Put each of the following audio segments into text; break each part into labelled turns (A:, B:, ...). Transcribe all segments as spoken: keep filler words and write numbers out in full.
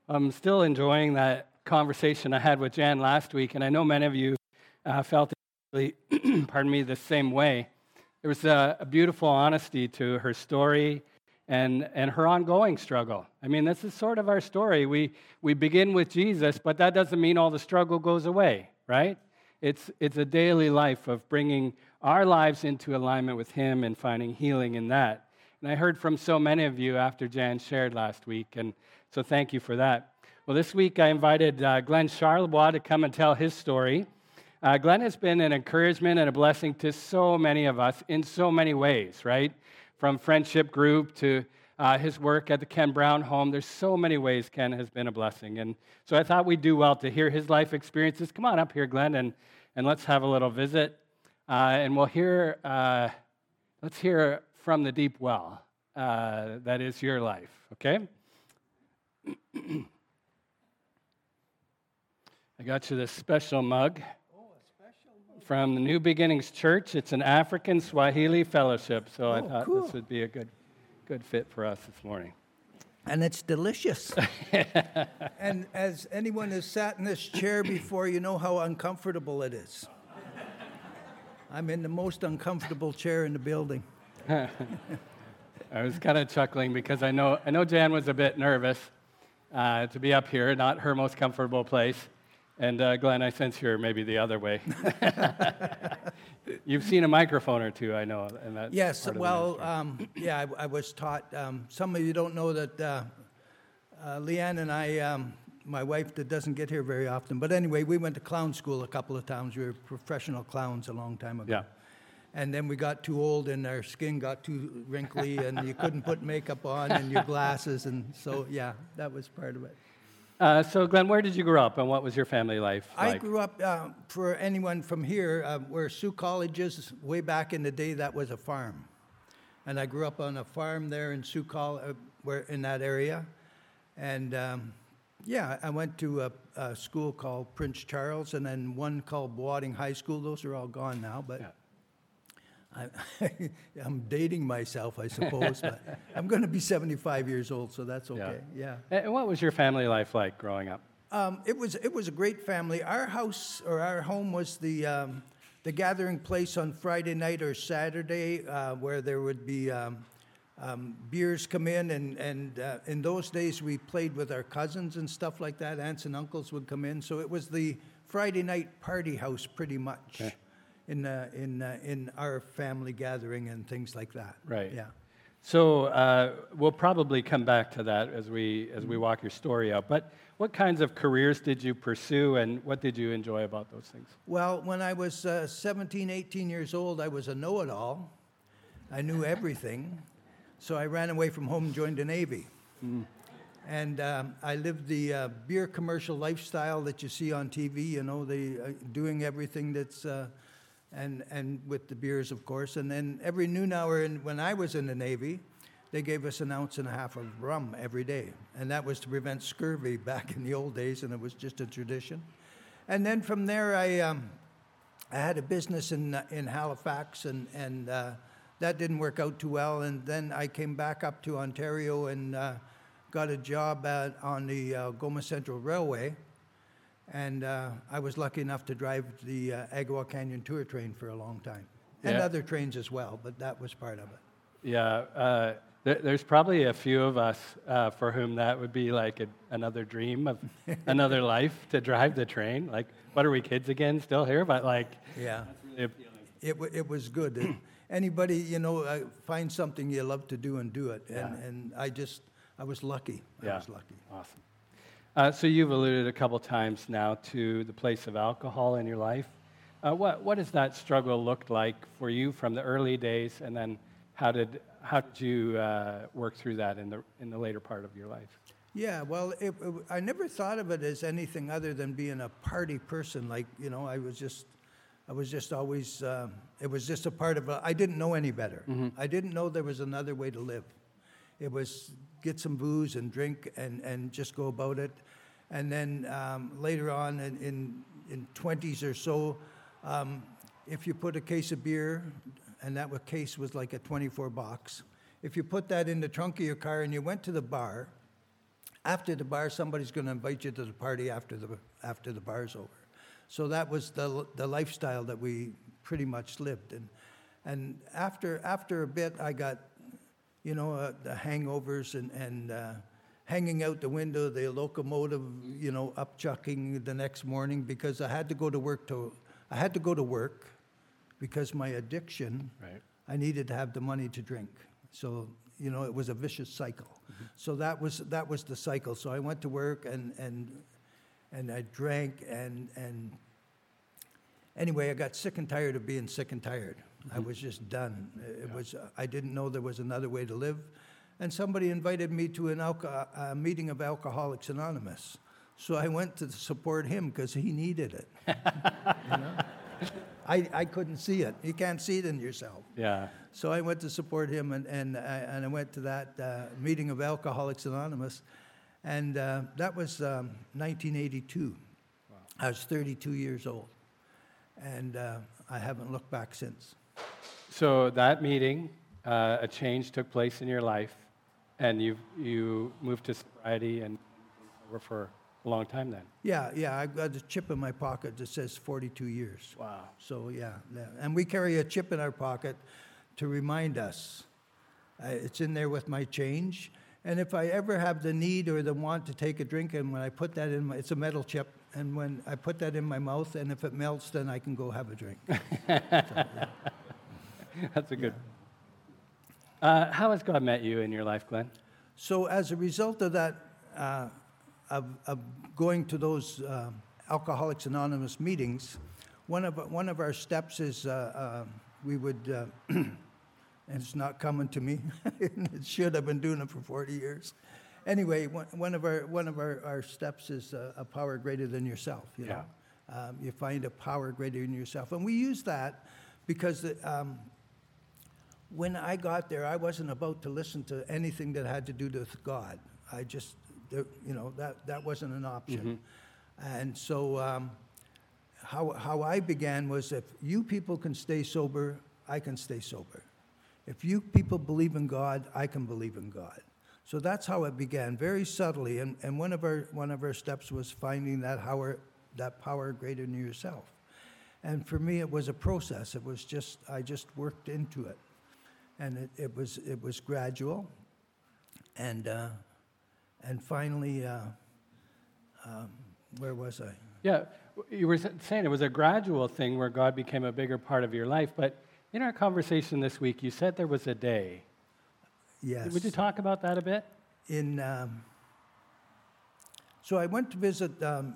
A: I'm still enjoying that conversation I had with Jan last week, and I know many of you uh, felt it, pardon me, the same way. There was a, a beautiful honesty to her story and, and her ongoing struggle. I mean, this is sort of our story. We, we begin with Jesus, but that doesn't mean all the struggle goes away, right? It's, it's a daily life of bringing our lives into alignment with Him and finding healing in that. And I heard from so many of you after Jan shared last week, and so thank you for that. Well, this week I invited uh, Glenn Charlebois to come and tell his story. Uh, Glenn has been an encouragement and a blessing to so many of us in so many ways, right? From friendship group to uh, his work at the Ken Brown home. There's so many ways Ken has been a blessing. And so I thought we'd do well to hear his life experiences. Come on up here, Glenn, and, and let's have a little visit. Uh, and we'll hear, uh, let's hear from the deep well. Uh, that is your life, okay? I got you this special mug from the New Beginnings Church. It's an African Swahili fellowship, so
B: oh,
A: I thought
B: cool.
A: this would be a good good fit for us this morning.
B: And it's delicious. And as anyone has sat in this chair before, you know how uncomfortable it is. I'm in the most uncomfortable chair in the building.
A: I was kind of chuckling because I know I know Jan was a bit nervous uh, to be up here, not her most comfortable place. And uh, Glenn, I sense you're maybe the other way. You've seen a microphone or two, I know. And that's
B: yes,
A: part of
B: well, um, yeah, I, I was taught. Um, some of you don't know that uh, uh, Leanne and I, um, my wife that doesn't get here very often, but anyway, we went to clown school a couple of times. We were professional clowns a long time ago.
A: Yeah.
B: And then we got too old and our skin got too wrinkly and you couldn't put makeup on and your glasses. And so, yeah, that was part of it.
A: Uh, so, Glenn, where did you grow up and what was your family life like?
B: I grew up, uh, for anyone from here, uh, where Sioux College is, way back in the day, that was a farm. And I grew up on a farm there in Sioux College, uh, where, in that area. And, um, yeah, I went to a, a school called Prince Charles and then one called Boating High School. Those are all gone now, but... Yeah. I, I'm dating myself, I suppose, but I'm going to be seventy-five years old, so that's okay. Yeah.
A: yeah. And what was your family life like growing up?
B: Um, it was it was a great family. Our house or our home was the um, the gathering place on Friday night or Saturday, uh, where there would be um, um, beers come in, and and uh, in those days we played with our cousins and stuff like that. Aunts and uncles would come in, so it was the Friday night party house pretty much. Okay. in uh, in uh, in our family gathering and things like that.
A: Right.
B: Yeah.
A: So uh, we'll probably come back to that as we as we walk your story out. But what kinds of careers did you pursue, and what did you enjoy about those things?
B: Well, when I was uh, seventeen, eighteen years old, I was a know-it-all. I knew everything, so I ran away from home and joined the Navy. Mm. And um, I lived the uh, beer commercial lifestyle that you see on T V. You know, they uh, doing everything that's. Uh, And and with the beers, of course. And then every noon hour, in, when I was in the Navy, they gave us an ounce and a half of rum every day. And that was to prevent scurvy back in the old days, and it was just a tradition. And then from there, I um, I had a business in uh, in Halifax, and, and uh, that didn't work out too well. And then I came back up to Ontario and uh, got a job at, on the uh, Goma Central Railway. And uh, I was lucky enough to drive the uh, Agawa Canyon Tour train for a long time. And
A: yeah.
B: other trains as well, but that was part of it.
A: Yeah, uh, th- there's probably a few of us uh, for whom that would be like a, another dream of another life to drive the train. Like, what are we, kids again, still here? But like,
B: yeah,
A: that's really appealing.
B: It, w- it was good. It, anybody, you know, uh, find something you love to do and do it. And,
A: Yeah.
B: and I just, I was lucky. I
A: Yeah.
B: was lucky.
A: Awesome. Uh, so you've alluded a couple times now to the place of alcohol in your life. Uh, what what does that struggle look like for you from the early days, and then how did how did you uh, work through that in the in the later part of your life?
B: Yeah, well, it, it, I never thought of it as anything other than being a party person. Like, you know, I was just, I was just always, uh, it was just a part of. A, I didn't know any better. Mm-hmm. I didn't know there was another way to live. It was get some booze and drink and, and just go about it. And then um, later on in, in, in twenties or so, um, if you put a case of beer, and that was, case was like a twenty-four box, if you put that in the trunk of your car and you went to the bar, after the bar, somebody's going to invite you to the party after the after the bar's over. So that was the the lifestyle that we pretty much lived. And and after after a bit, I got, you know, uh, the hangovers and and uh, hanging out the window, the locomotive, you know, up chucking the next morning because I had to go to work to I had to go to work because my addiction.
A: Right.
B: I needed to have the money to drink. So, you know, it was a vicious cycle. Mm-hmm. So that was that was the cycle. So I went to work and and and I drank and and anyway, I got sick and tired of being sick and tired. Mm-hmm. I was just done. It yeah. was I didn't know there was another way to live. And somebody invited me to an alco- a meeting of Alcoholics Anonymous. So I went to support him because he needed it. You know? I, I couldn't see it. You can't see it in yourself.
A: Yeah.
B: So I went to support him, and, and, I, and I went to that uh, meeting of Alcoholics Anonymous, and uh, that was um, nineteen eighty-two. Wow. I was thirty-two years old, and uh, I haven't looked back since.
A: So that meeting, uh, a change took place in your life, and you you moved to sobriety and over for a long time then.
B: Yeah, yeah, I've got a chip in my pocket that says forty-two years.
A: Wow.
B: So, yeah, yeah. And we carry a chip in our pocket to remind us. Uh, it's in there with my change. And if I ever have the need or the want to take a drink, and when I put that in my, it's a metal chip, and when I put that in my mouth, and if it melts, then I can go have a drink. So, yeah.
A: That's a good. Yeah. Uh, how has God met you in your life, Glenn?
B: So as a result of that, uh, of, of going to those uh, Alcoholics Anonymous meetings, one of one of our steps is uh, uh, we would, uh, and it's not coming to me. It should. I've been doing it for forty years. Anyway, one, one of our one of our, our steps is uh, a power greater than yourself. You know, yeah. um, you find a power greater than yourself, and we use that because the, um, when I got there, I wasn't about to listen to anything that had to do with God. I just, you know, that, that wasn't an option. Mm-hmm. And so um, how, how I began was, if you people can stay sober, I can stay sober. If you people believe in God, I can believe in God. So that's how it began, very subtly. And, and one of our one of our steps was finding that power, that power greater than yourself. And for me, it was a process. It was just, I just worked into it. And it, it was it was gradual, and uh, and finally, uh, um, where was I?
A: Yeah, you were saying it was a gradual thing where God became a bigger part of your life. But in our conversation this week, you said there was a day.
B: Yes.
A: Would you talk about that a bit?
B: In um, so I went to visit um,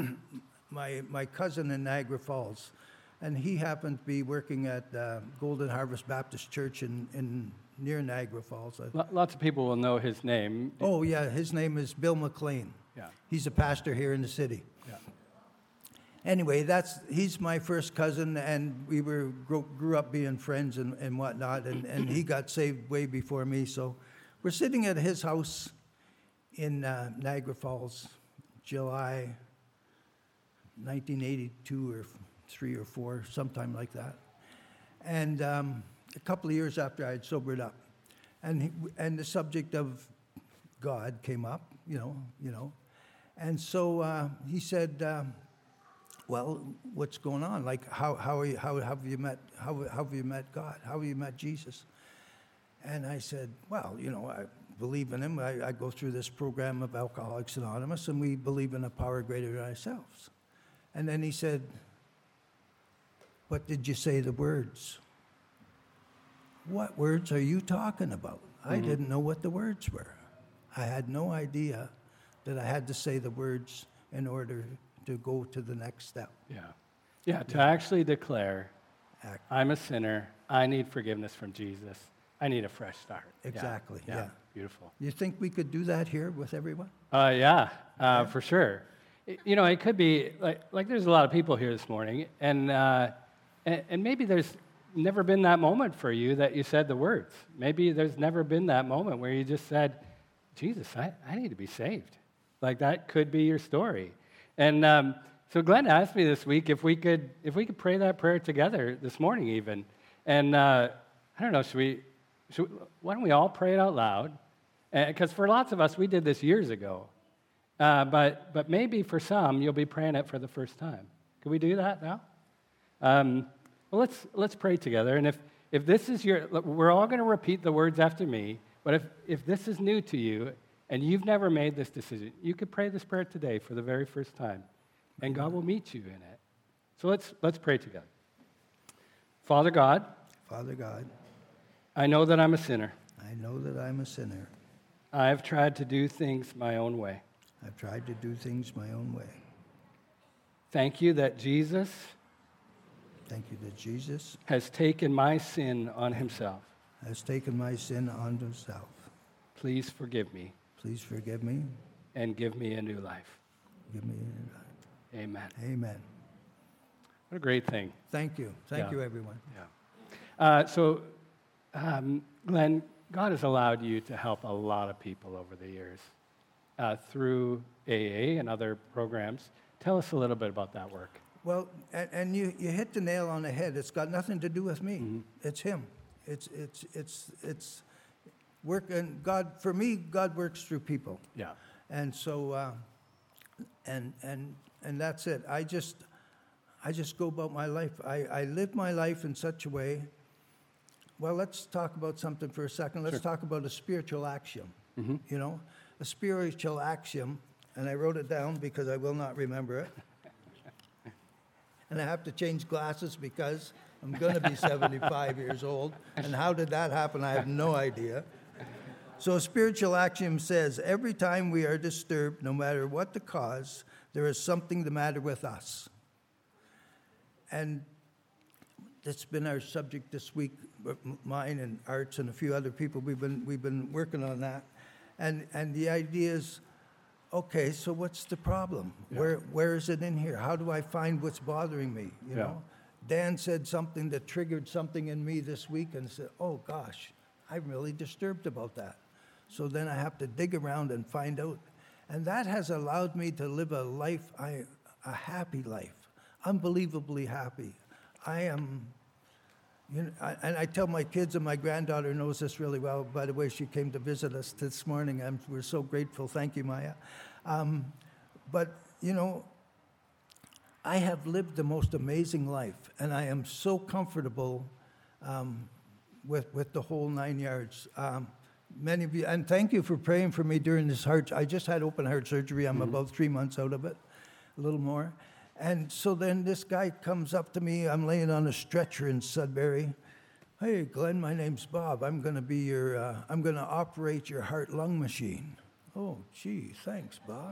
B: my my cousin in Niagara Falls. And he happened to be working at uh, Golden Harvest Baptist Church in, in near Niagara Falls.
A: Lots of people will know his name.
B: Oh, yeah, his name is Bill McLean.
A: Yeah.
B: He's a pastor here in the city.
A: Yeah.
B: Anyway, that's he's my first cousin, and we were grew, grew up being friends and, and whatnot, and, and he got saved way before me. So we're sitting at his house in uh, Niagara Falls, July nineteen eighty-two or three or four, sometime like that. And um, a couple of years after I had sobered up. And he, and the subject of God came up, you know, you know. And so uh, he said, um, well, what's going on? Like, how, how, are you, how have you met, how, how have you met God? How have you met Jesus? And I said, well, you know, I believe in him. I, I go through this program of Alcoholics Anonymous, and we believe in a power greater than ourselves. And then he said, but did you say the words? What words are you talking about? Mm-hmm. I didn't know what the words were. I had no idea that I had to say the words in order to go to the next step.
A: Yeah. Yeah, to yeah. actually declare,
B: Act.
A: I'm a sinner, I need forgiveness from Jesus, I need a fresh start.
B: Exactly, yeah.
A: yeah.
B: yeah.
A: Beautiful.
B: You think we could do that here with everyone?
A: Uh, yeah, uh, yeah, for sure. It, you know, it could be, like, like there's a lot of people here this morning, and uh, And, and maybe there's never been that moment for you that you said the words. Maybe there's never been that moment where you just said, Jesus, I, I need to be saved. Like, that could be your story. And um, so Glenn asked me this week if we could if we could pray that prayer together this morning even. And uh, I don't know, should we, should we, why don't we all pray it out loud? Because for lots of us, we did this years ago. Uh, but, but maybe for some, you'll be praying it for the first time. Can we do that now? Um, well, let's, let's pray together. And if, if this is your, we're all going to repeat the words after me, but if, if this is new to you and you've never made this decision, you could pray this prayer today for the very first time, and God will meet you in it. So let's, let's pray together. Father God,
B: Father God,
A: I know that I'm a sinner.
B: I know that I'm a sinner.
A: I have tried to do things my own way.
B: I've tried to do things my own way.
A: Thank you that Jesus
B: Thank you that Jesus
A: has taken my sin on himself.
B: has taken my sin on himself.
A: Please forgive me
B: Please forgive me.
A: and give me a new life.
B: Give me.
A: Amen.
B: Amen.
A: What a great thing.
B: Thank you. Thank
A: Yeah.
B: you, everyone.
A: Yeah. Uh, so, um, Glenn, God has allowed you to help a lot of people over the years uh, through A A and other programs. Tell us a little bit about that work.
B: Well, and, and you, you hit the nail on the head. It's got nothing to do with me.
A: Mm-hmm.
B: It's him. It's it's it's it's work. And God, for me, God works through people.
A: Yeah.
B: And so, uh, and and and that's it. I just I just go about my life. I, I live my life in such a way. Well, let's talk about something for a second. Let's
A: Sure.
B: talk about a spiritual axiom.
A: Mm-hmm.
B: You know, a spiritual axiom, and I wrote it down because I will not remember it. And I have to change glasses because I'm going to be seventy-five years old. And how did that happen? I have no idea. So a spiritual axiom says, every time we are disturbed, no matter what the cause, there is something the matter with us. And that's been our subject this week, mine and Arts and a few other people. We've been, we've been working on that. And, and the idea is, okay, so what's the problem?
A: Yeah.
B: Where Where is it in here? How do I find what's bothering me? You
A: Yeah.
B: know, Dan said something that triggered something in me this week, and said, "Oh gosh, I'm really disturbed about that." So then I have to dig around and find out, and that has allowed me to live a life, I, a happy life, unbelievably happy. I am. You know, I, and I tell my kids, and my granddaughter knows this really well. By the way, she came to visit us this morning. I'm, we're so grateful. Thank you, Maya. Um, but, you know, I have lived the most amazing life, and I am so comfortable um, with, with the whole nine yards. Um, many of you, and thank you for praying for me during this heart. I just had open heart surgery. I'm
A: Mm-hmm.
B: about three months out of it, a little more. And so then this guy comes up to me. I'm laying on a stretcher in Sudbury. Hey, Glenn, my name's Bob. I'm going to be your, uh, I'm going to operate your heart-lung machine. Oh, gee, thanks, Bob.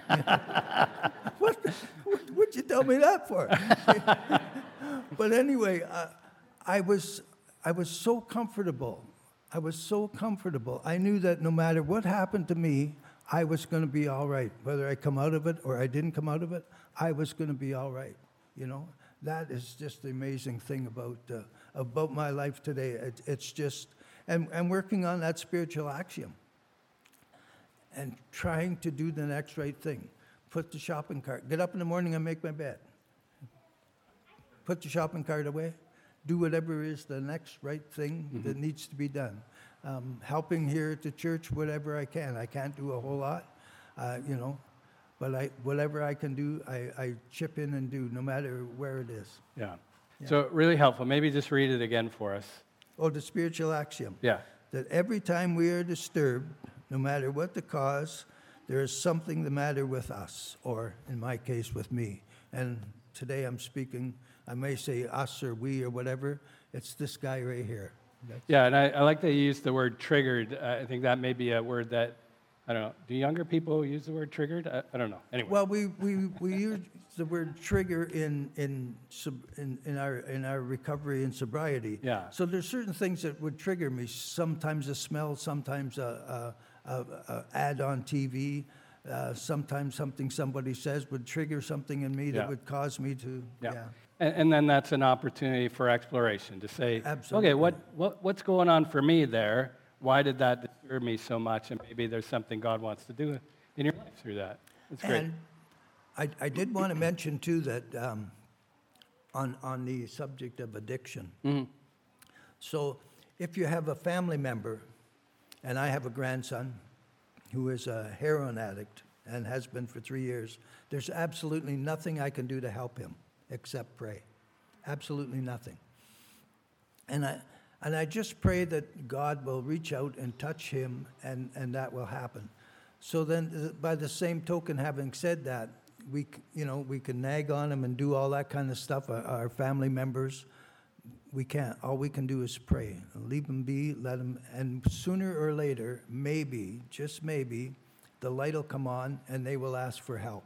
B: what, what? What'd you tell me that for? But anyway, uh, I was, I was so comfortable. I was so comfortable. I knew that no matter what happened to me, I was going to be all right. Whether I come out of it or I didn't come out of it, I was going to be all right. You know, that is just the amazing thing about uh, about my life today. It, it's just, and, and working on that spiritual axiom and trying to do the next right thing. Put the shopping cart, get up in the morning and make my bed. Put the shopping cart away. Do whatever is the next right thing
A: Mm-hmm.
B: that needs to be done. Um, helping here at the church, whatever I can. I can't do a whole lot, uh, you know, but I, whatever I can do, I, I chip in and do, no matter where it is.
A: Yeah.
B: Yeah.
A: So really helpful. Maybe just read it again for us.
B: Oh, the spiritual axiom.
A: Yeah.
B: That every time we are disturbed, no matter what the cause, there is something the matter with us, or in my case, with me. And today I'm speaking, I may say us or we or whatever. It's this guy right here. That's
A: Yeah, and I, I like that you used the word triggered. Uh, I think that may be a word that, I don't know, do younger people use the word triggered? I, I don't know. Anyway.
B: Well, we, we, we use the word trigger in in, sub, in in our in our recovery and sobriety.
A: Yeah.
B: So there's certain things that would trigger me. Sometimes a smell, sometimes a, a, a, a ad on T V, uh, sometimes something somebody says would trigger something in me that
A: Yeah.
B: would cause me to.
A: Yeah.
B: yeah.
A: And, and then that's an opportunity for exploration to say,
B: Absolutely.
A: okay, what, what, what's going on for me there? Why did that disturb me so much? And maybe there's something God wants to do in your life through that. That's great.
B: And I, I did want to mention, too, that um, on, on the subject of addiction.
A: Mm-hmm.
B: So if you have a family member, and I have a grandson who is a heroin addict, and has been for three years. There's absolutely nothing I can do to help him except pray. Absolutely nothing. And I and I just pray that God will reach out and touch him, and, and that will happen. So then, by the same token, having said that, we c- you know we can nag on him and do all that kind of stuff. Our, our family members, we can't. All we can do is pray. Leave him be. Let him. And sooner or later, maybe, just maybe, the light will come on, and they will ask for help.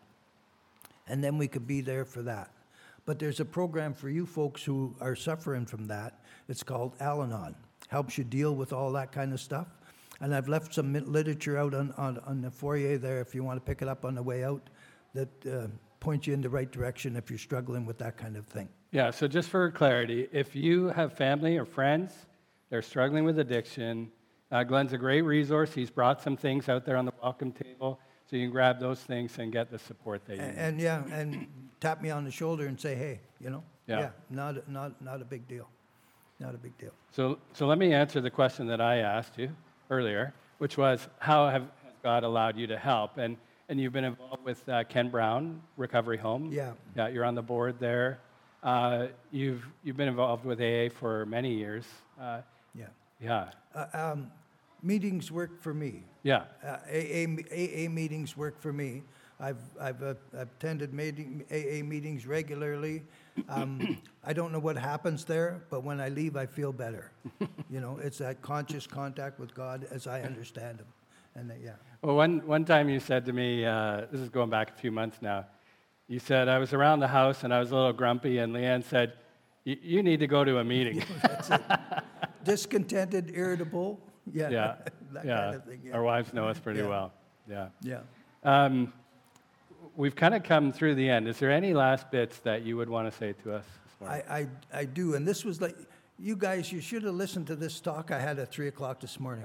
B: And then we could be there for that. But there's a program for you folks who are suffering from that. It's called Al-Anon. Helps you deal with all that kind of stuff. And I've left some literature out on, on, on the foyer there if you want to pick it up on the way out that uh, points you in the right direction if you're struggling with that kind of thing.
A: Yeah, so just for clarity, if you have family or friends that are struggling with addiction, uh, Glenn's a great resource. He's brought some things out there on the welcome table, so you can grab those things and get the support that you
B: And,
A: need.
B: and yeah, and tap me on the shoulder and say, hey, you know?
A: Yeah.
B: not, not, not a big deal. Not a big deal.
A: So, so let me answer the question that I asked you earlier, which was, how have, has God allowed you to help? And and you've been involved with uh, Ken Brown Recovery Home.
B: Yeah.
A: Yeah, you're on the board there. Uh, you've you've been involved with A A for many years. Uh,
B: Yeah.
A: yeah.
B: Uh, um, meetings work for me.
A: Yeah.
B: Uh, A A, A A meetings work for me. I've, I've uh, attended meeting, A A meetings regularly. Um, I don't know what happens there, but when I leave, I feel better. You know, it's that conscious contact with God as I understand Him. And uh, yeah.
A: Well, one, one time you said to me, uh, this is going back a few months now, you said, I was around the house and I was a little grumpy, and Leanne said, you need to go to a meeting.
B: That's it. Discontented, irritable. Yeah.
A: Yeah.
B: that
A: yeah.
B: kind of thing. Yeah.
A: Our wives know us pretty
B: Yeah.
A: well. Yeah.
B: Yeah.
A: Um, we've kind of come through the end. Is there any last bits that you would want to say to us this morning?
B: I, I, I do, and this was like, you guys, you should have listened to this talk I had at three o'clock this morning.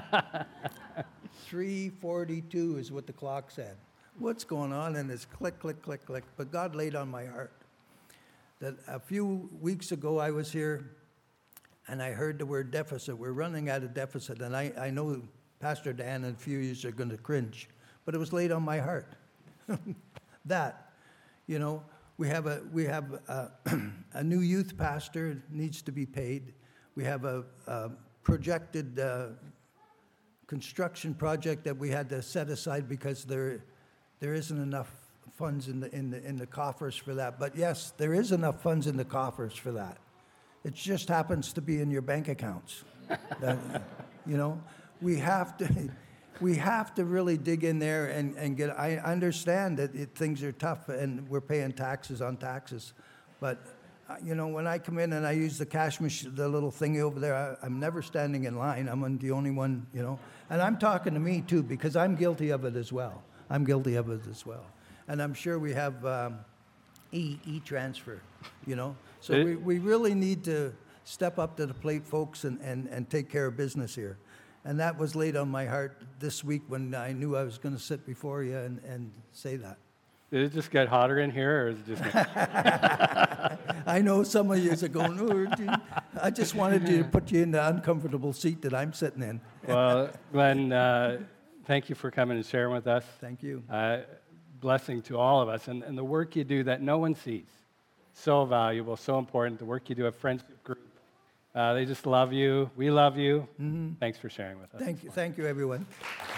B: three forty-two is what the clock said. What's going on? And it's click, click, click, click. But God laid on my heart that a few weeks ago I was here, and I heard the word deficit. We're running at a deficit, and I, I know Pastor Dan and a few of you are going to cringe, but it was laid on my heart. That, you know, we have a we have a, a new youth pastor needs to be paid. We have a, a projected uh, construction project that we had to set aside because there there isn't enough funds in the in the in the coffers for that. But yes, there is enough funds in the coffers for that. It just happens to be in your bank accounts. That, you know, we have to. We have to really dig in there and, and get, I understand that it, things are tough and we're paying taxes on taxes. But, uh, you know, when I come in and I use the cash machine, the little thingy over there, I, I'm never standing in line. I'm the only one, you know. And I'm talking to me, too, because I'm guilty of it as well. I'm guilty of it as well. And I'm sure we have um, e, e-transfer, you know. So
A: It-
B: we, we really need to step up to the plate, folks, and, and, and take care of business here. And that was laid on my heart this week when I knew I was going to sit before you and, and say that.
A: Did it just get hotter in here, or is it just me?
B: I know some of you are going, oh, gee." I just wanted you to put you in the uncomfortable seat that I'm sitting in.
A: Well, Glenn, uh, thank you for coming and sharing with us.
B: Thank you.
A: Uh, blessing to all of us. And, and the work you do that no one sees, so valuable, so important. The work you do at Friendship Group. Uh, they just love you. We love you. Mm-hmm. Thanks for sharing with us.
B: Thank you. Thank you, everyone.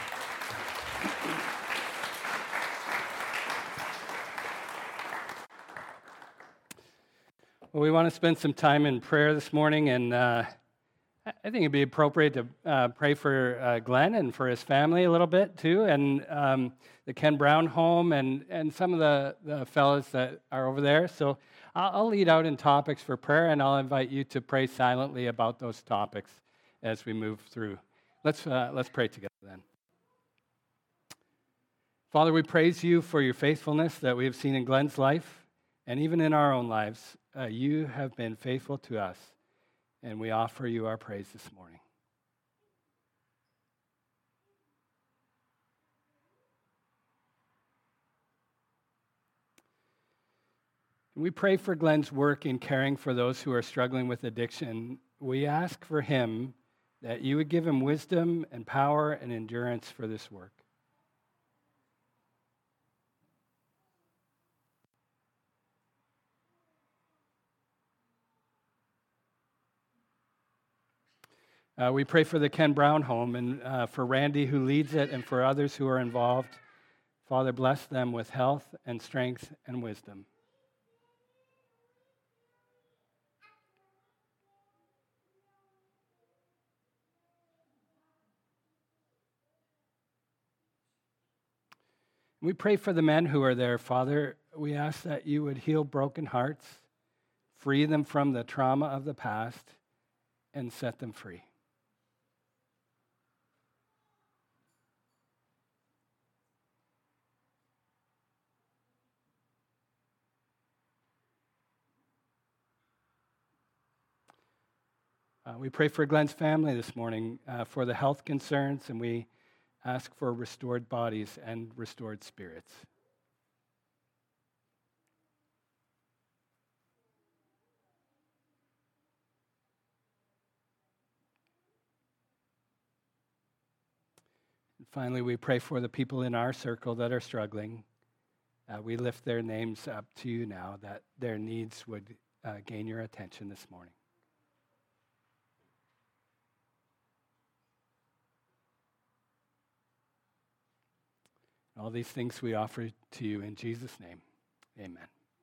A: Well, we want to spend some time in prayer this morning, and uh, I think it'd be appropriate to uh, pray for uh, Glenn and for his family a little bit too, and um, the Ken Brown home, and, and some of the, the fellows that are over there. So I'll, I'll lead out in topics for prayer, and I'll invite you to pray silently about those topics as we move through. Let's uh, let's pray together then. Father, we praise you for your faithfulness that we have seen in Glenn's life, and even in our own lives. Uh, you have been faithful to us, and we offer you our praise this morning. We pray for Glenn's work in caring for those who are struggling with addiction. We ask for him that you would give him wisdom and power and endurance for this work. Uh, we pray for the Ken Brown home and uh, for Randy who leads it and for others who are involved. Father, bless them with health and strength and wisdom. We pray for the men who are there, Father. We ask that you would heal broken hearts, free them from the trauma of the past, and set them free. Uh, we pray for Glenn's family this morning uh, for the health concerns, and we ask for restored bodies and restored spirits. And finally, we pray for the people in our circle that are struggling. Uh, we lift their names up to you now, that their needs would uh, gain your attention this morning. All these things we offer to you in Jesus' name. Amen.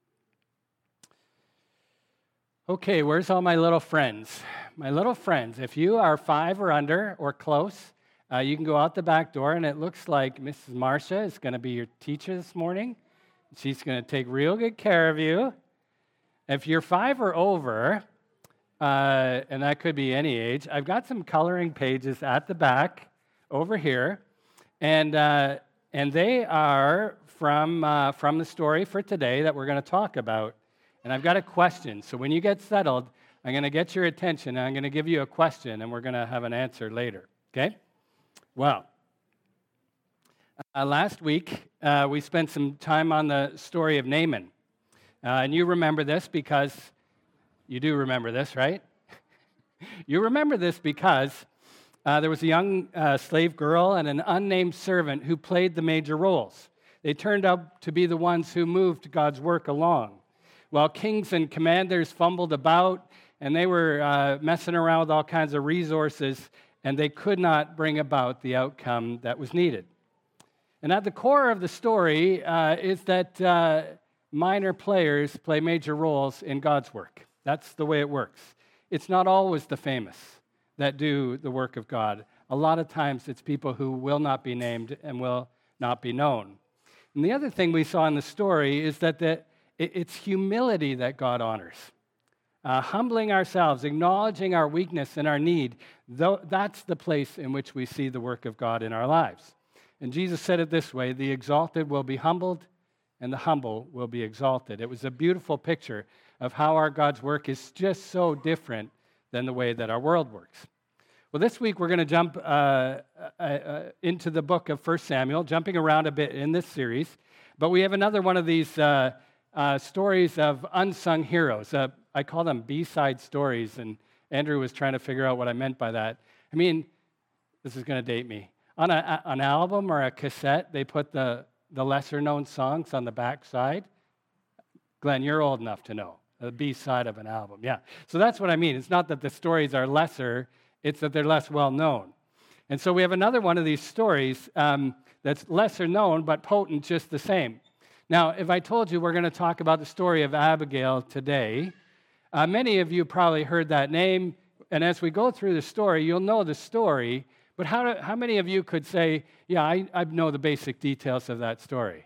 A: Okay, where's all my little friends? My little friends, if you are five or under or close, uh, you can go out the back door, and it looks like Missus Marcia is going to be your teacher this morning. She's going to take real good care of you. If you're five or over, uh, and that could be any age, I've got some coloring pages at the back over here, and uh, And they are from, uh, from the story for today that we're going to talk about. And I've got a question. So when you get settled, I'm going to get your attention, and I'm going to give you a question, and we're going to have an answer later. Okay? Well, uh, last week, uh, we spent some time on the story of Naaman. Uh, and you remember this because, you do remember this, right? You remember this because Uh, there was a young uh, slave girl and an unnamed servant who played the major roles. They turned out to be the ones who moved God's work along. While kings and commanders fumbled about, and they were uh, messing around with all kinds of resources, and they could not bring about the outcome that was needed. And at the core of the story uh, is that uh, minor players play major roles in God's work. That's the way it works. It's not always the famous that do the work of God. A lot of times it's people who will not be named and will not be known. And the other thing we saw in the story is that the, it's humility that God honors. Uh, humbling ourselves, acknowledging our weakness and our need, though, that's the place in which we see the work of God in our lives. And Jesus said it this way, the exalted will be humbled and the humble will be exalted. It was a beautiful picture of how our God's work is just so different than the way that our world works. Well, this week we're going to jump uh, uh, uh, into the book of First Samuel, jumping around a bit in this series. But we have another one of these uh, uh, stories of unsung heroes. Uh, I call them B-side stories, and Andrew was trying to figure out what I meant by that. I mean, this is going to date me. On a, an album or a cassette, they put the, the lesser-known songs on the back side. Glenn, you're old enough to know. The B-side of an album, yeah. So that's what I mean. It's not that the stories are lesser, it's that they're less well-known. And so we have another one of these stories um, that's lesser known, but potent just the same. Now, if I told you we're going to talk about the story of Abigail today, uh, many of you probably heard that name, and as we go through the story, you'll know the story, but how, do, how many of you could say, yeah, I, I know the basic details of that story?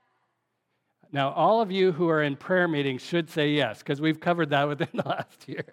A: Now, all of you who are in prayer meetings should say yes, because we've covered that within the last year.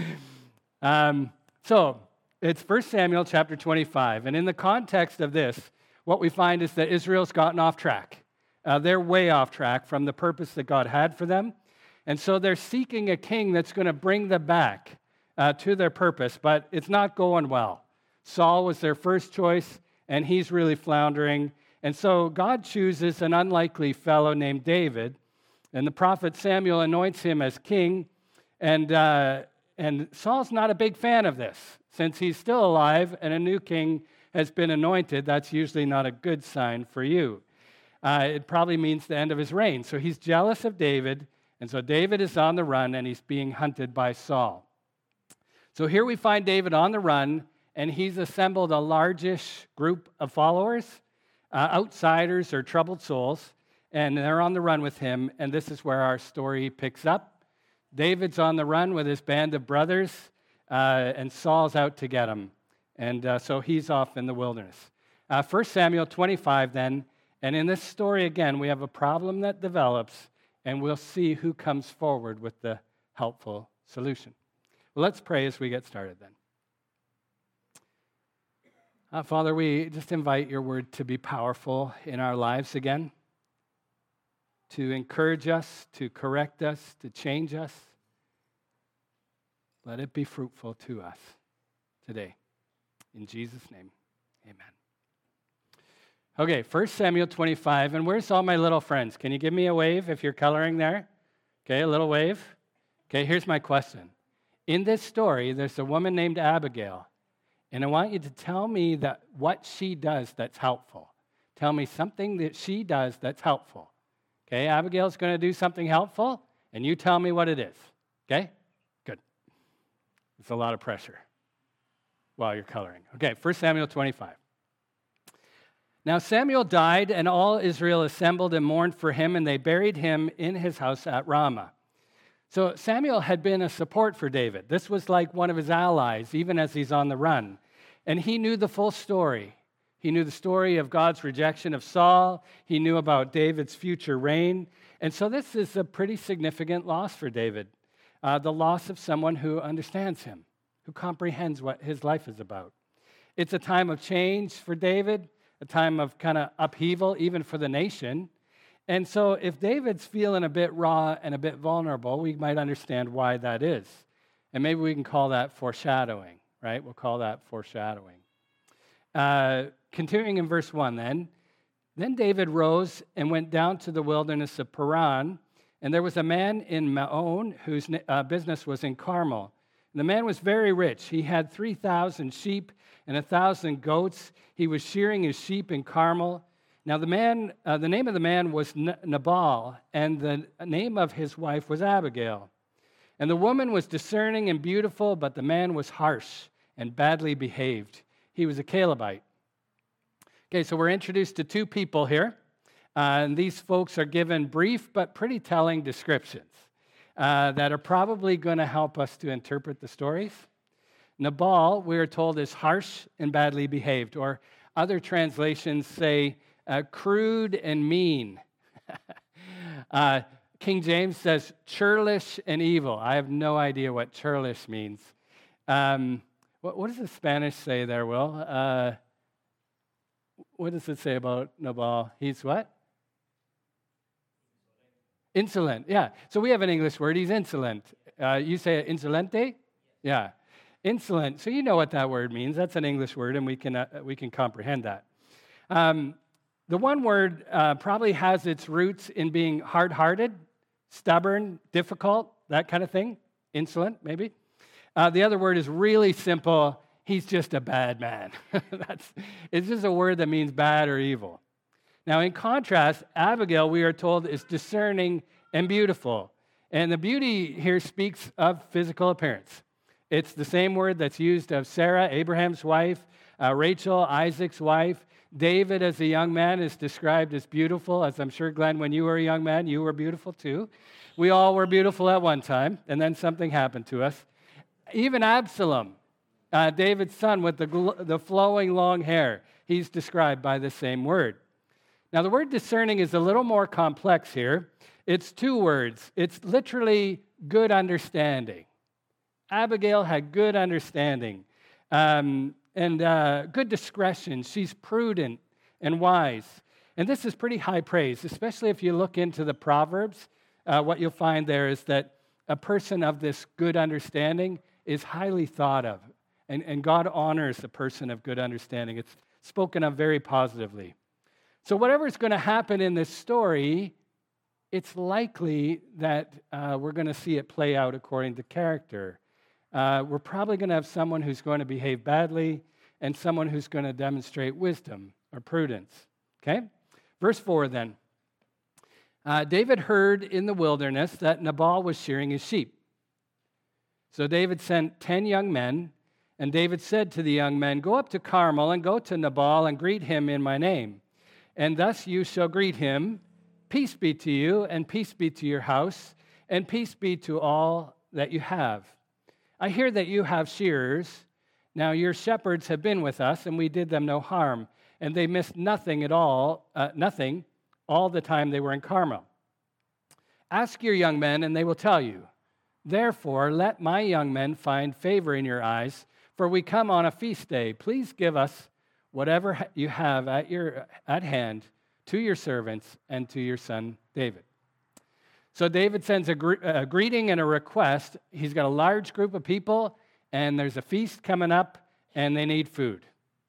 A: um, so, it's First Samuel chapter twenty-five, and in the context of this, what we find is that Israel's gotten off track. Uh, they're way off track from the purpose that God had for them, and so they're seeking a king that's going to bring them back uh, to their purpose, but it's not going well. Saul was their first choice, and he's really floundering. And so God chooses an unlikely fellow named David, and the prophet Samuel anoints him as king, and, uh, and Saul's not a big fan of this. Since he's still alive and a new king has been anointed, that's usually not a good sign for you. Uh, it probably means the end of his reign. So he's jealous of David, and so David is on the run, and he's being hunted by Saul. So here we find David on the run, and he's assembled a largish group of followers, uh, outsiders or troubled souls, and they're on the run with him, and this is where our story picks up. David's on the run with his band of brothers, uh, and Saul's out to get him, and uh, so he's off in the wilderness. Uh, First Samuel twenty-five then, and in this story again, we have a problem that develops, and we'll see who comes forward with the helpful solution. Well, let's pray as we get started then. Uh, Father, we just invite your word to be powerful in our lives again, to encourage us, to correct us, to change us. Let it be fruitful to us today. In Jesus' name, amen. Okay, First Samuel twenty-five, and where's all my little friends? Can you give me a wave if you're coloring there? Okay, a little wave. Okay, here's my question. In this story, there's a woman named Abigail, and I want you to tell me that what she does that's helpful. Tell me something that she does that's helpful. Okay, Abigail's going to do something helpful, and you tell me what it is. Okay? Good. It's a lot of pressure while you're coloring. Okay, First Samuel twenty-five. Now Samuel died, and all Israel assembled and mourned for him, and they buried him in his house at Ramah. So Samuel had been a support for David. This was like one of his allies, even as he's on the run. And he knew the full story. He knew the story of God's rejection of Saul. He knew about David's future reign. And so this is a pretty significant loss for David, uh, the loss of someone who understands him, who comprehends what his life is about. It's a time of change for David, a time of kind of upheaval, even for the nation. And so if David's feeling a bit raw and a bit vulnerable, we might understand why that is. And maybe we can call that foreshadowing, right? We'll call that foreshadowing. Uh, continuing in verse one then, then David rose and went down to the wilderness of Paran, and there was a man in Maon whose uh, business was in Carmel. And the man was very rich. He had three thousand sheep and one thousand goats. He was shearing his sheep in Carmel. Now the man, uh, the name of the man was Nabal, and the name of his wife was Abigail. And the woman was discerning and beautiful, but the man was harsh and badly behaved. He was a Calebite. Okay, so we're introduced to two people here, uh, and these folks are given brief but pretty telling descriptions uh, that are probably going to help us to interpret the stories. Nabal, we are told, is harsh and badly behaved, or other translations say uh, crude and mean. uh, King James says churlish and evil. I have no idea what churlish means. Um, what, what does the Spanish say there, Will? Uh, what does it say about Nabal? He's what? Insolent, yeah. So we have an English word. He's insolent. Uh, you say insolente? Yeah. Insolent. So you know what that word means. That's an English word, and we can, uh, we can comprehend that. Um, the one word uh, probably has its roots in being hard-hearted, stubborn, difficult, that kind of thing. Insolent, maybe. Uh, the other word is really simple. He's just a bad man. That's, it's just a word that means bad or evil. Now, in contrast, Abigail, we are told, is discerning and beautiful. And the beauty here speaks of physical appearance. It's the same word that's used of Sarah, Abraham's wife, uh, Rachel, Isaac's wife. David, as a young man, is described as beautiful. As I'm sure, Glenn, when you were a young man, you were beautiful too. We all were beautiful at one time, and then something happened to us. Even Absalom, uh, David's son with the, gl- the flowing long hair, he's described by the same word. Now, the word discerning is a little more complex here. It's two words. It's literally good understanding. Abigail had good understanding um, and uh, good discretion. She's prudent and wise. And this is pretty high praise, especially if you look into the Proverbs. Uh, what you'll find there is that a person of this good understanding is highly thought of. And, and God honors a person of good understanding. It's spoken of very positively. So whatever's going to happen in this story, it's likely that uh, we're going to see it play out according to character. Uh, we're probably going to have someone who's going to behave badly and someone who's going to demonstrate wisdom or prudence. Okay? Verse four then. Uh, David heard in the wilderness that Nabal was shearing his sheep. So David sent ten young men, And David said to the young men, "Go up to Carmel and go to Nabal and greet him in my name. And thus you shall greet him, peace be to you, and peace be to your house, and peace be to all that you have. I hear that you have shearers. Now your shepherds have been with us, and we did them no harm, and they missed nothing at all, uh, nothing, all the time they were in Carmel. Ask your young men, and they will tell you. Therefore, let my young men find favor in your eyes, for we come on a feast day. Please give us whatever you have at your at hand to your servants and to your son David." So David sends a, gr- a greeting and a request. He's got a large group of people, and there's a feast coming up, and they need food.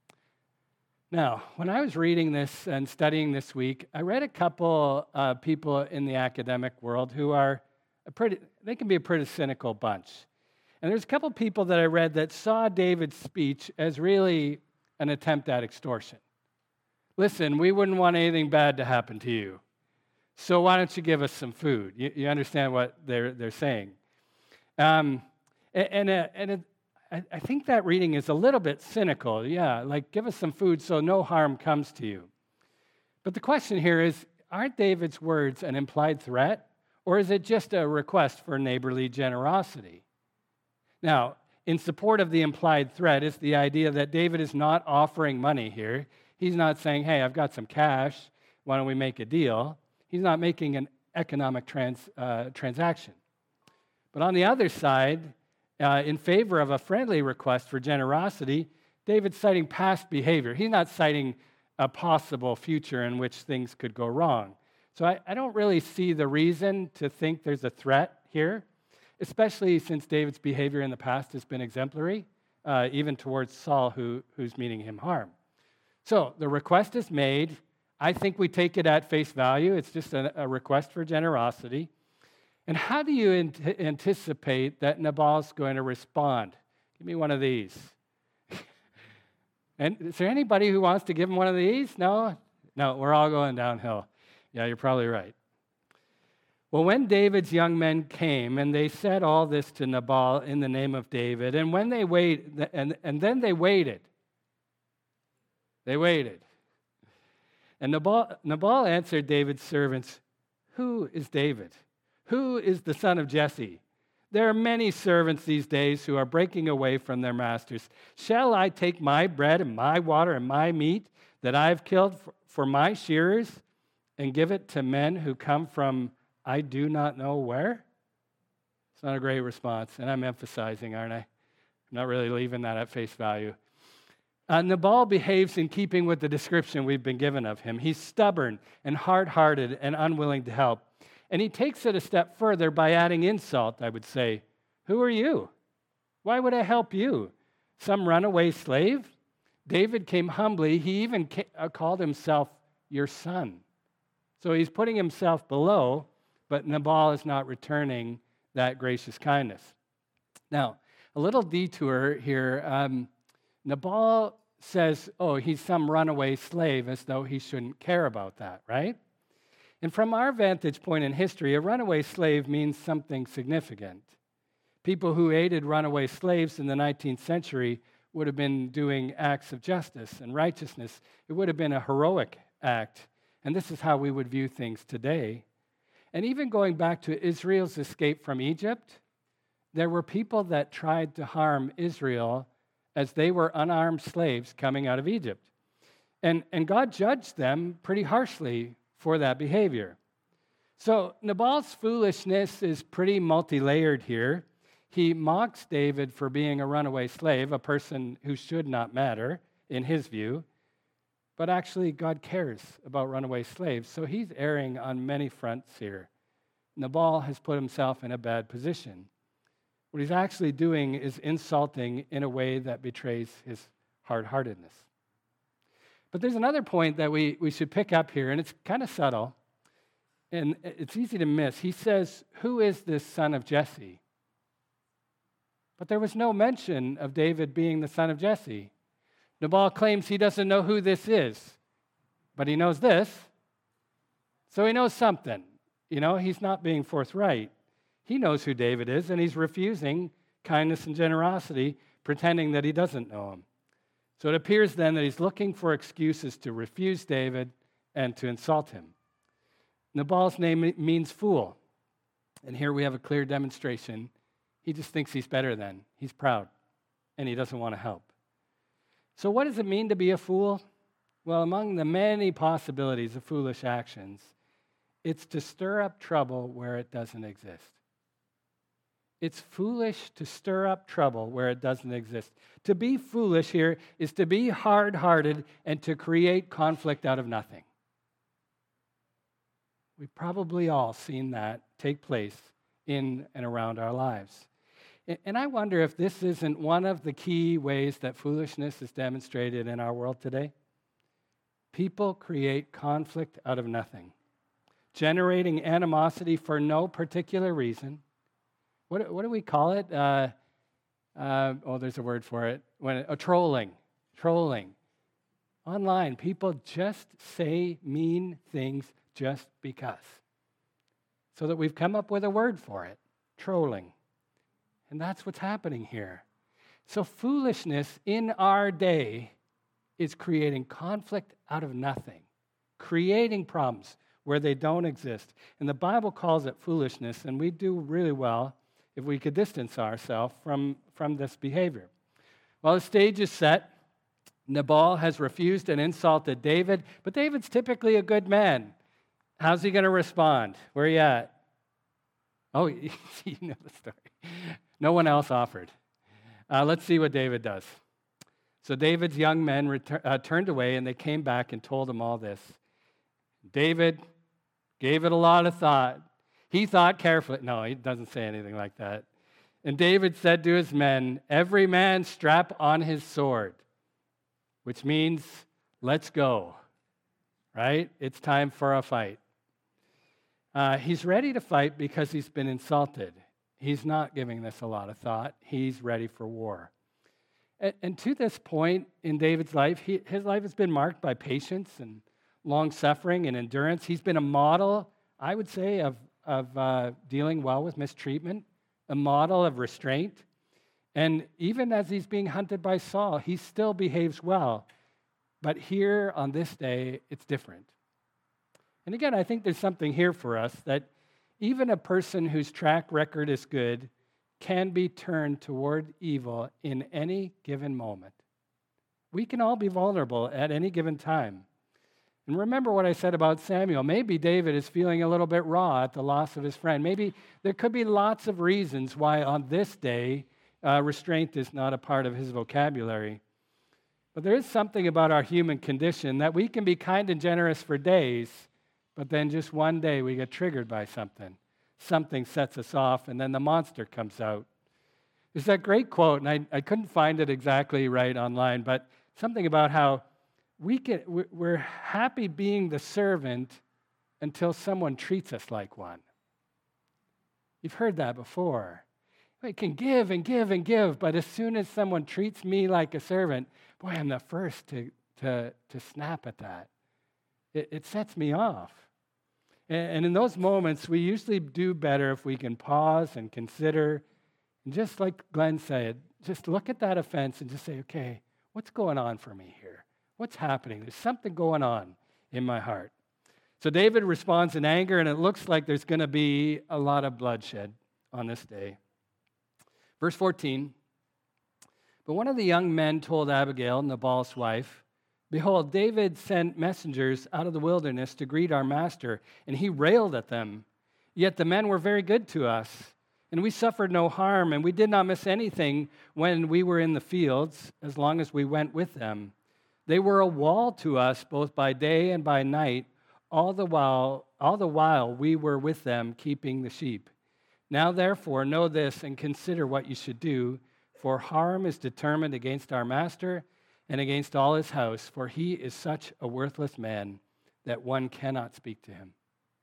A: Now, when I was reading this and studying this week, I read a couple uh, people in the academic world who are a pretty, they can be a pretty cynical bunch. And there's a couple people that I read that saw David's speech as really an attempt at extortion. Listen, we wouldn't want anything bad to happen to you, so why don't you give us some food? You, you understand what they're they're saying. Um, and and, uh, and it, I, I think that reading is a little bit cynical. Yeah, like give us some food so no harm comes to you. But the question here is, aren't David's words an implied threat, or is it just a request for neighborly generosity? Now, in support of the implied threat is the idea that David is not offering money here. He's not saying, hey, I've got some cash, why don't we make a deal? He's not making an economic trans, uh, transaction. But on the other side, uh, in favor of a friendly request for generosity, David's citing past behavior. He's not citing a possible future in which things could go wrong. So I, I don't really see the reason to think there's a threat here, especially since David's behavior in the past has been exemplary, uh, even towards Saul, who, who's meaning him harm. So the request is made. I think we take it at face value. It's just a, a request for generosity. And how do you ant- anticipate that Nabal's going to respond? Give me one of these. And is there anybody who wants to give him one of these? No? No, we're all going downhill. Yeah, you're probably right. Well, when David's young men came, and they said all this to Nabal in the name of David, and when they wait, and, and then they waited. They waited. And Nabal, Nabal answered David's servants, "Who is David? Who is the son of Jesse? There are many servants these days who are breaking away from their masters. Shall I take my bread and my water and my meat that I have killed for, for my shearers and give it to men who come from I do not know where?" It's not a great response, and I'm emphasizing, aren't I? I'm not really leaving that at face value. Uh, Nabal behaves in keeping with the description we've been given of him. He's stubborn and hard-hearted and unwilling to help. And he takes it a step further by adding insult, I would say. Who are you? Why would I help you? Some runaway slave? David came humbly. He even ca- uh, called himself your son. So he's putting himself below, but Nabal is not returning that gracious kindness. Now, a little detour here. Um, Nabal says, oh, he's some runaway slave, as though he shouldn't care about that, right? And from our vantage point in history, a runaway slave means something significant. People who aided runaway slaves in the nineteenth century would have been doing acts of justice and righteousness. It would have been a heroic act. And this is how we would view things today. And even going back to Israel's escape from Egypt, there were people that tried to harm Israel as they were unarmed slaves coming out of Egypt. And, and God judged them pretty harshly for that behavior. So Nabal's foolishness is pretty multi-layered here. He mocks David for being a runaway slave, a person who should not matter in his view. But actually, God cares about runaway slaves, so he's erring on many fronts here. Nabal has put himself in a bad position. What he's actually doing is insulting in a way that betrays his hard-heartedness. But there's another point that we, we should pick up here, and it's kind of subtle, and it's easy to miss. He says, who is this son of Jesse? But there was no mention of David being the son of Jesse. Nabal claims he doesn't know who this is, but he knows this, so he knows something. You know, he's not being forthright. He knows who David is, and he's refusing kindness and generosity, pretending that he doesn't know him. So it appears then that he's looking for excuses to refuse David and to insult him. Nabal's name means fool. And here we have a clear demonstration. He just thinks he's better than. He's proud, and he doesn't want to help. So what does it mean to be a fool? Well, among the many possibilities of foolish actions, it's to stir up trouble where it doesn't exist. It's foolish to stir up trouble where it doesn't exist. To be foolish here is to be hard-hearted and to create conflict out of nothing. We've probably all seen that take place in and around our lives. And I wonder if this isn't one of the key ways that foolishness is demonstrated in our world today. People create conflict out of nothing, generating animosity for no particular reason. What, what do we call it? Uh, uh, oh, there's a word for it. When uh, trolling, trolling. Online, people just say mean things just because. So that we've come up with a word for it, trolling. And that's what's happening here. So foolishness in our day is creating conflict out of nothing, creating problems where they don't exist. And the Bible calls it foolishness, and we do really well if we could distance ourselves from, from this behavior. Well, the stage is set. Nabal has refused and insulted David, but David's typically a good man. How's he going to respond? Where are you at? Oh, you know the story. No one else offered. Uh, let's see what David does. So David's young men retur- uh, turned away, and they came back and told him all this. David gave it a lot of thought. He thought carefully. No, he doesn't say anything like that. And David said to his men, "Every man strap on his sword," which means, let's go, right? It's time for a fight. Uh, he's ready to fight because he's been insulted. He's not giving this a lot of thought. He's ready for war. And, and to this point in David's life, he, his life has been marked by patience and long-suffering and endurance. He's been a model, I would say, of, of uh, dealing well with mistreatment, a model of restraint. And even as he's being hunted by Saul, he still behaves well. But here on this day, it's different. And again, I think there's something here for us that even a person whose track record is good can be turned toward evil in any given moment. We can all be vulnerable at any given time. And remember what I said about Samuel. Maybe David is feeling a little bit raw at the loss of his friend. Maybe there could be lots of reasons why on this day uh, restraint is not a part of his vocabulary. But there is something about our human condition that we can be kind and generous for days, but then just one day we get triggered by something. Something sets us off, and then the monster comes out. There's that great quote, and I, I couldn't find it exactly right online, but something about how we can, we're happy being the servant until someone treats us like one. You've heard that before. I can give and give and give, but as soon as someone treats me like a servant, boy, I'm the first to, to, to snap at that. It, it sets me off. And in those moments, we usually do better if we can pause and consider, and just like Glenn said, just look at that offense and just say, okay, what's going on for me here? What's happening? There's something going on in my heart. So David responds in anger, and it looks like there's going to be a lot of bloodshed on this day. Verse fourteen, but one of the young men told Abigail, Nabal's wife, "Behold, David sent messengers out of the wilderness to greet our master, and he railed at them. Yet the men were very good to us, and we suffered no harm, and we did not miss anything when we were in the fields, as long as we went with them. They were a wall to us both by day and by night, all the while, all the while we were with them keeping the sheep. Now therefore know this and consider what you should do, for harm is determined against our master and against all his house, for he is such a worthless man that one cannot speak to him."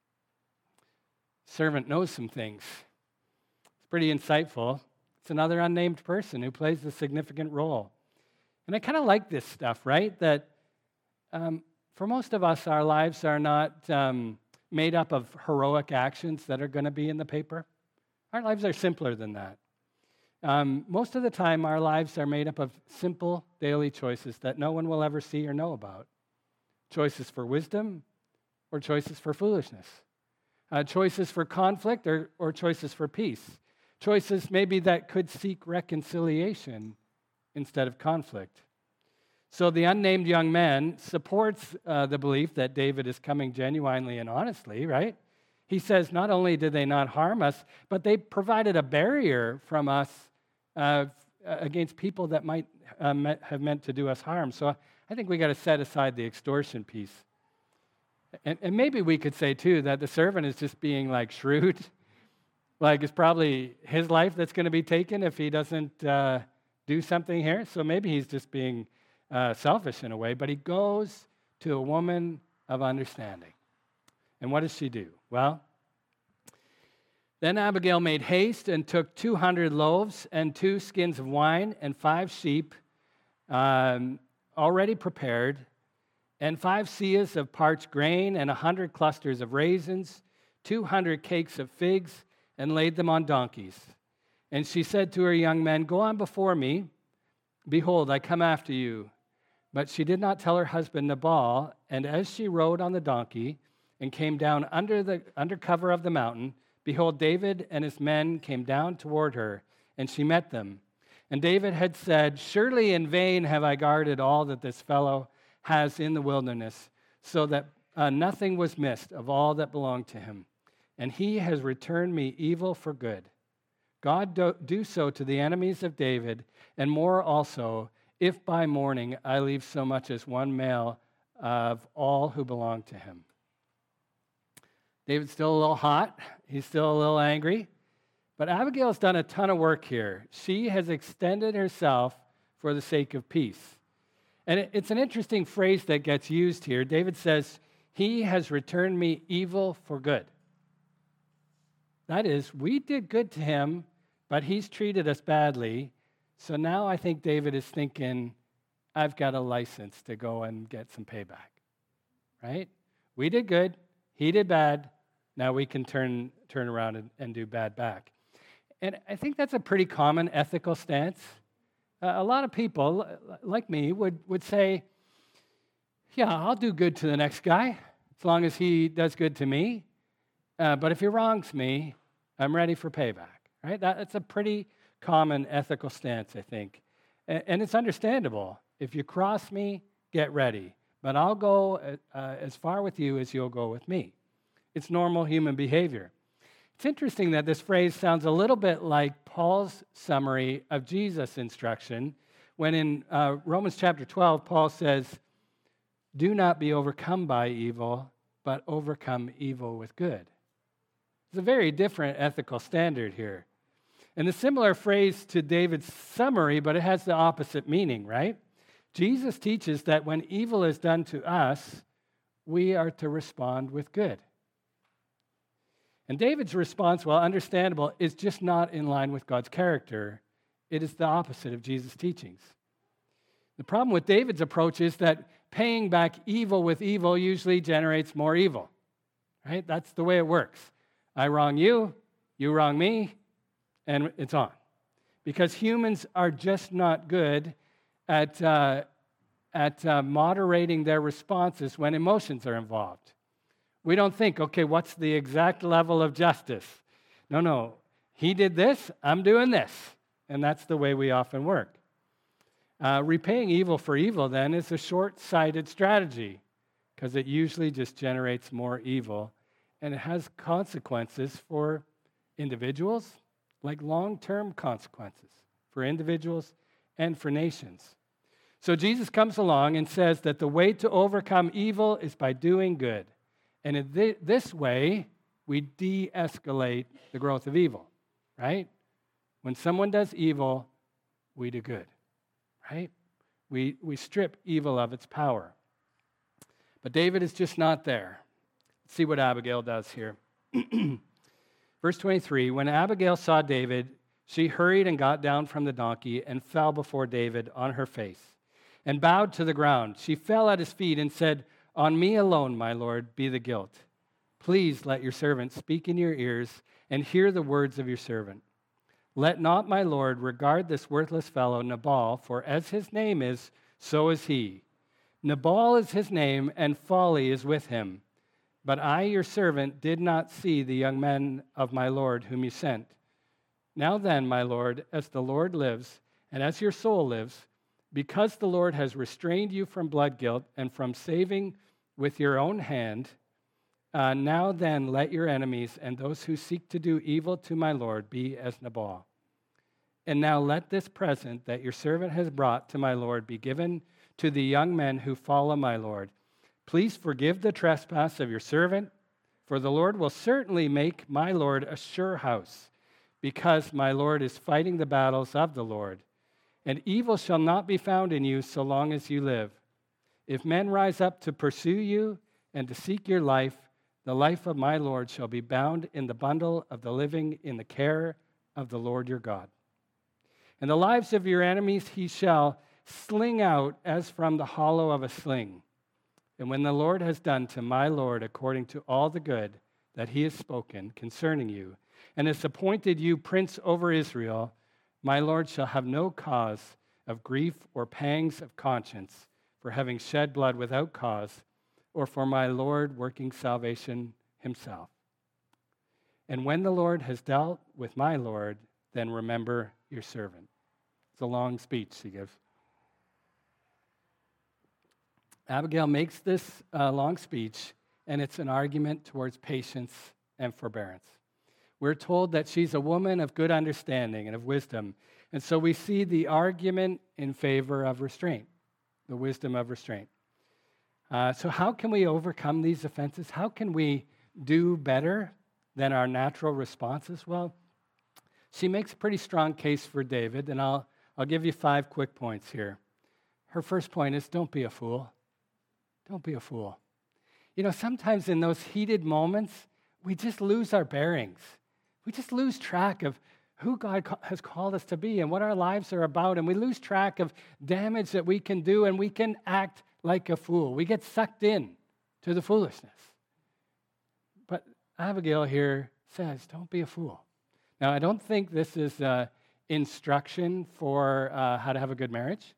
A: Servant knows some things. It's pretty insightful. It's another unnamed person who plays a significant role. And I kind of like this stuff, right? That um, for most of us, our lives are not um, made up of heroic actions that are going to be in the paper. Our lives are simpler than that. Um, most of the time, our lives are made up of simple daily choices that no one will ever see or know about. Choices for wisdom or choices for foolishness. Uh, choices for conflict or, or choices for peace. Choices maybe that could seek reconciliation instead of conflict. So the unnamed young man supports uh, the belief that David is coming genuinely and honestly, right? He says not only did they not harm us, but they provided a barrier from us uh, against people that might uh, met, have meant to do us harm. So I think we got to set aside the extortion piece. And, and maybe we could say, too, that the servant is just being, like, shrewd. Like, it's probably his life that's going to be taken if he doesn't uh, do something here. So maybe he's just being uh, selfish in a way. But he goes to a woman of understanding. And what does she do? Well, then Abigail made haste and took two hundred loaves and two skins of wine and five sheep um, already prepared, and five seahs of parched grain and a hundred clusters of raisins, two hundred cakes of figs, and laid them on donkeys. And she said to her young men, "Go on before me. Behold, I come after you." But she did not tell her husband Nabal, and as she rode on the donkey and came down under the under cover of the mountain, behold, David and his men came down toward her, and she met them. And David had said, "Surely in vain have I guarded all that this fellow has in the wilderness, so that uh, nothing was missed of all that belonged to him. And he has returned me evil for good. God do, do so to the enemies of David, and more also, if by morning I leave so much as one male of all who belong to him." David's still a little hot. He's still a little angry. But Abigail's done a ton of work here. She has extended herself for the sake of peace. And it, it's an interesting phrase that gets used here. David says, "He has returned me evil for good." That is, we did good to him, but he's treated us badly. So now I think David is thinking, I've got a license to go and get some payback, right? We did good, he did bad, now we can turn, turn around and, and do bad back. And I think that's a pretty common ethical stance. Uh, a lot of people, like me, would, would say, yeah, I'll do good to the next guy as long as he does good to me. Uh, but if he wrongs me, I'm ready for payback, right? That, that's a pretty common ethical stance, I think. And, and it's understandable. If you cross me, get ready. But I'll go uh, as far with you as you'll go with me. It's normal human behavior. It's interesting that this phrase sounds a little bit like Paul's summary of Jesus' instruction when in uh, Romans chapter twelve, Paul says, "Do not be overcome by evil, but overcome evil with good." It's a very different ethical standard here. And a similar phrase to David's summary, but it has the opposite meaning, right? Jesus teaches that when evil is done to us, we are to respond with good. And David's response, while understandable, is just not in line with God's character. It is the opposite of Jesus' teachings. The problem with David's approach is that paying back evil with evil usually generates more evil, right? That's the way it works. I wrong you, you wrong me, and it's on. Because humans are just not good at, uh, at uh, moderating their responses when emotions are involved. We don't think, okay, what's the exact level of justice? No, no, he did this, I'm doing this. And that's the way we often work. Uh, repaying evil for evil, then, is a short-sighted strategy because it usually just generates more evil, and it has consequences for individuals, like long-term consequences for individuals and for nations. So Jesus comes along and says that the way to overcome evil is by doing good. And in th- this way, we de-escalate the growth of evil, right? When someone does evil, we do good, right? We, we strip evil of its power. But David is just not there. Let's see what Abigail does here. Verse twenty-three, when Abigail saw David, she hurried and got down from the donkey and fell before David on her face and bowed to the ground. She fell at his feet and said, "On me alone, my Lord, be the guilt. Please let your servant speak in your ears and hear the words of your servant. Let not my lord regard this worthless fellow Nabal, for as his name is, so is he. Nabal is his name, and folly is with him. But I, your servant, did not see the young men of my lord whom you sent. Now then, my lord, as the Lord lives, and as your soul lives, because the Lord has restrained you from blood guilt and from saving with your own hand, uh, now then let your enemies and those who seek to do evil to my Lord be as Nabal. And now let this present that your servant has brought to my Lord be given to the young men who follow my Lord. Please forgive the trespass of your servant, for the Lord will certainly make my Lord a sure house, because my Lord is fighting the battles of the Lord. And evil shall not be found in you so long as you live. If men rise up to pursue you and to seek your life, the life of my Lord shall be bound in the bundle of the living in the care of the Lord your God. And the lives of your enemies he shall sling out as from the hollow of a sling. And when the Lord has done to my Lord according to all the good that he has spoken concerning you, and has appointed you prince over Israel, my Lord shall have no cause of grief or pangs of conscience for having shed blood without cause, or for my Lord working salvation himself. And when the Lord has dealt with my Lord, then remember your servant. It's a long speech he gives. Abigail makes this uh, long speech, and it's an argument towards patience and forbearance. We're told that she's a woman of good understanding and of wisdom, and so we see the argument in favor of restraint, the wisdom of restraint. Uh, so how can we overcome these offenses? How can we do better than our natural responses? Well, she makes a pretty strong case for David, and I'll, I'll give you five quick points here. Her first point is, don't be a fool. Don't be a fool. You know, sometimes in those heated moments, we just lose our bearings. We just lose track of who God has called us to be and what our lives are about, and we lose track of damage that we can do, and we can act like a fool. We get sucked in to the foolishness. But Abigail here says, don't be a fool. Now, I don't think this is uh, instruction for uh, how to have a good marriage.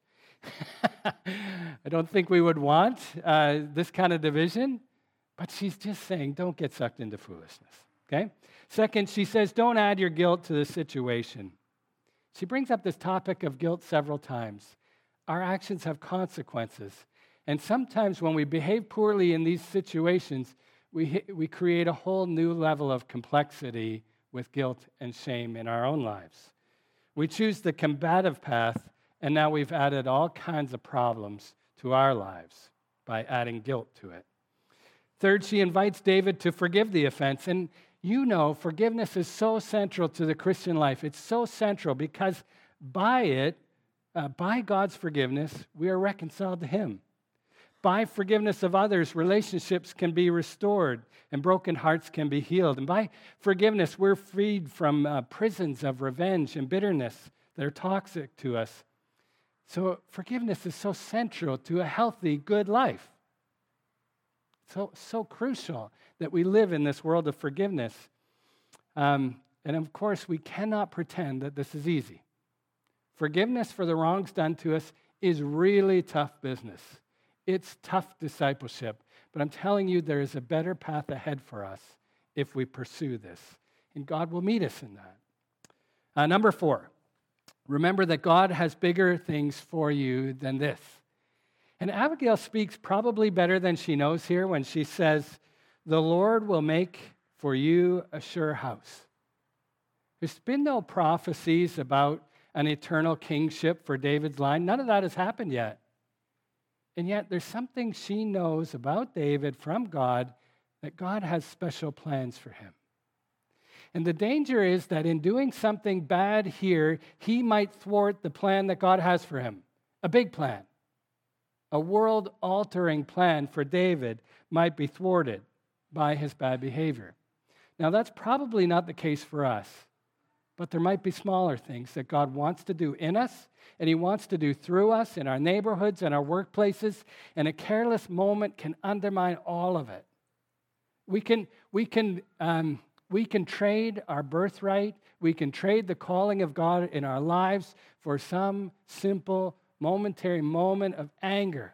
A: I don't think we would want uh, this kind of division, but she's just saying, don't get sucked into foolishness, okay? Second, she says, don't add your guilt to the situation. She brings up this topic of guilt several times. Our actions have consequences, and sometimes when we behave poorly in these situations, we, we create a whole new level of complexity with guilt and shame in our own lives. We choose the combative path, and now we've added all kinds of problems to our lives by adding guilt to it. Third, she invites David to forgive the offense. And you know, forgiveness is so central to the Christian life. It's so central because by it, uh, by God's forgiveness, we are reconciled to him. By forgiveness of others, relationships can be restored and broken hearts can be healed. And by forgiveness, we're freed from uh, prisons of revenge and bitterness that are toxic to us. So forgiveness is so central to a healthy, good life. So, so crucial that we live in this world of forgiveness. Um, and of course, we cannot pretend that this is easy. Forgiveness for the wrongs done to us is really tough business. It's tough discipleship. But I'm telling you, there is a better path ahead for us if we pursue this. And God will meet us in that. Uh, number four. Remember that God has bigger things for you than this. And Abigail speaks probably better than she knows here when she says, the Lord will make for you a sure house. There's been no prophecies about an eternal kingship for David's line. None of that has happened yet. And yet there's something she knows about David from God, that God has special plans for him. And the danger is that in doing something bad here, he might thwart the plan that God has for him. A big plan. A world-altering plan for David might be thwarted by his bad behavior. Now, that's probably not the case for us, but there might be smaller things that God wants to do in us, and he wants to do through us in our neighborhoods and our workplaces, and a careless moment can undermine all of it. We can, we can um, we can trade our birthright, we can trade the calling of God in our lives for some simple, momentary moment of anger.